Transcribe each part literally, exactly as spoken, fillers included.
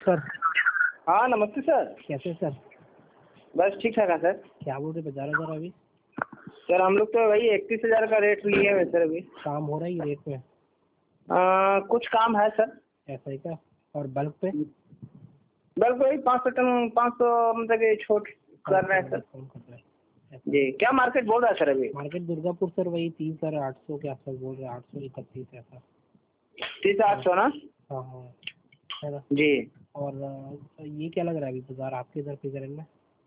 Sir. हाँ नमस्ते sir. कैसे सर? बस ठीक ठाक है सर। क्या बोल रहे बता रहे सर अभी? सर हम लोग तो वही इकतीस हजार का रेट लिए हुए सर। अभी काम हो रहा है ये रेट में? आ, कुछ काम है सर। ऐसा ही क्या? और बल्क पे? बल्क वही पाँच सौ टन पाँच सौ मतलब कि छूट कर रहे हैं सर। कौन कर रहा है? जी क्या मार्केट बोल रहा है सर अभी? मार्केट दुर्गापुर सर वही तीस हजार आठ सौ के आसपास बोल रहे हैं, आठ सौ इकतीस ऐसा। तीस आठ सौ ना? हाँ हाँ है ना। जी। और अ, ये क्या लग रहा है अभी बाजार आपके इधर फिगर में?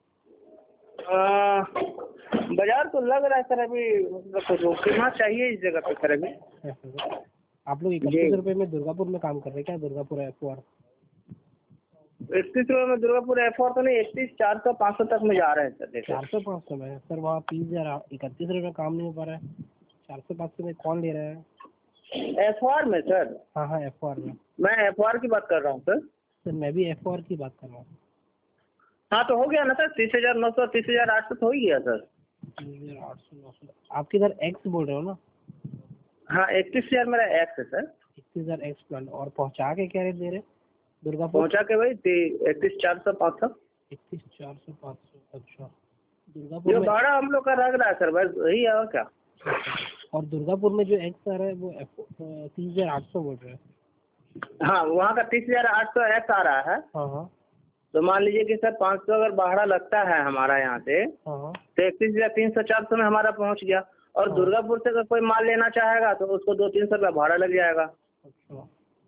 आ, बाजार तो लग रहा है सर अभी मतलब रुकना चाहिए इस जगह पे सर अभी। ऐसा क्या? आप लोग इकतीस रुपये में दुर्गापुर में काम कर रहे हैं क्या? दुर्गापुर एफ आर इकतीस रुपये में दुर्गापुर एफ तो नहीं, इकतीस चार सौ पाँच सौ तक में जा रहे हैं सर। देखो चार सौ पाँच सौ में सर, वहाँ तीस हजार इकतीस रुपये में काम नहीं हो पा रहा है। चार सौ पाँच सौ में कौन ले रहा है? एफ आर में सर। हाँ हाँ एफ आर में। मैं एफ आर की बात कर रहा हूँ सर। सर मैं भी एफ आर की बात कर रहा हूँ। हाँ तो हो गया ना सर, तीस हजार नौ सौ तीस हजार आठ सौ तो हो ही गया सर। तीस हजार आठ सौ नौ सौ आपके इधर एक्स बोल रहे हो ना? हाँ इकतीस हजार मेरा एक्स है सर। इकतीस हजार एक्स प्लान। और पहुँचा के क्या रेट दे रहे दुर्गापुर? पहुंचा के भाई इकतीस चार सौ पाँच सौ। इकतीस चार सौ पाँच सौ अच्छा। दुर्गापुर जो में भाड़ा हम लोग का लग रहा है सर बस वही है और क्या। और दुर्गापुर में जो एक्स आ रहा है वो तीस हजार आठ सौ बोल रहे हैं। हाँ वहाँ का तीस हजार आठ सौ एक्स आ रहा है। हाँ हाँ तो मान लीजिए कि सर पाँच सौ अगर भाड़ा लगता है हमारा यहाँ से, हाँ तो इकतीस हजार तीन सौ चार सौ में हमारा पहुँच गया। और हाँ। दुर्गापुर से अगर कोई माल लेना चाहेगा तो उसको दो तीन सौ रुपया भाड़ा लग जाएगा। अच्छा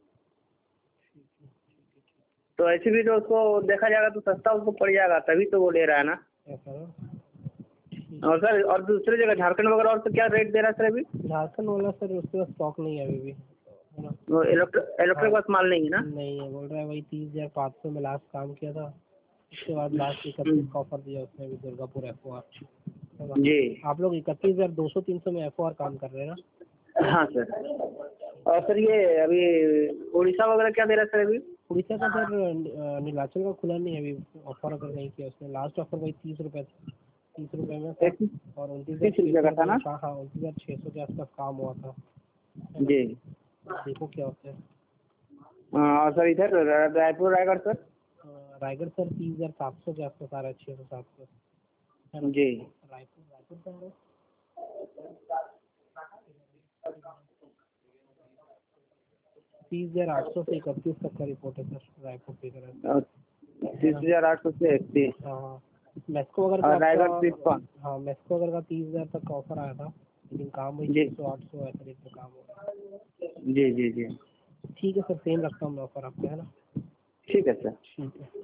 तो ऐसे भी तो उसको देखा जाएगा तो सस्ता उसको पड़ जाएगा, तभी तो वो ले रहा है ना। ऐसा है? और सर और दूसरी जगह झारखंड वगैरह और तो क्या रेट दे रहा है सर अभी? झारखंड वाला सर उसके पास स्टॉक नहीं है अभी भी। वो इलेक्ट्रिक इलेक्ट्रिक बस माल नहीं है ना? नहीं है बोल रहा है, वही तीस हजार पाँच सौ में लास्ट काम किया था। उसके बाद लास्ट इकतीस का ऑफर दिया उसने भी दुर्गापुर एफ ओ आर। जी। आप लोग इकतीस हजार दो सौ तीन सौ में एफ ओ आर काम कर रहे हैं ना? हाँ सर। और सर ये अभी उड़ीसा वगैरह क्या दे रहा है सर अभी? उड़ीसा का सर नीलाचल का खुला नहीं है अभी, ऑफर अगर नहीं किया उसने। लास्ट ऑफर वही तीस रुपये तीस रुपये में था। और उनतीस हजार का था ना? हाँ हाँ उनतीस हजार छः सौ के आसपास काम हुआ था। जी। देखो क्या होता है। और सर इधर रायपुर रायगढ़ सर? रायगढ़ सर तीस हजार सात सौ के आसपास आ रहा है, छः सौ सात सौ। जी। रायपुर रायपुर का है तीस हजार आठ सौ से इकतीस तक का रिपोर्ट है सर रायपुर की तरह। तीस हजार आठ सौ से इकतीस। हाँ मेस्को अगर का रायगढ़ तिरपन। हाँ मेस्को अगर का तीस हजार तक का ऑफर आया था, लेकिन काम वही छः सौ आठ सौ ऐसा रेट पे काम हो रहा है। जी जी जी। ठीक है सर, सेम रखता हूँ मैं ऑफर आपका, है ना? ठीक है सर। ठीक है।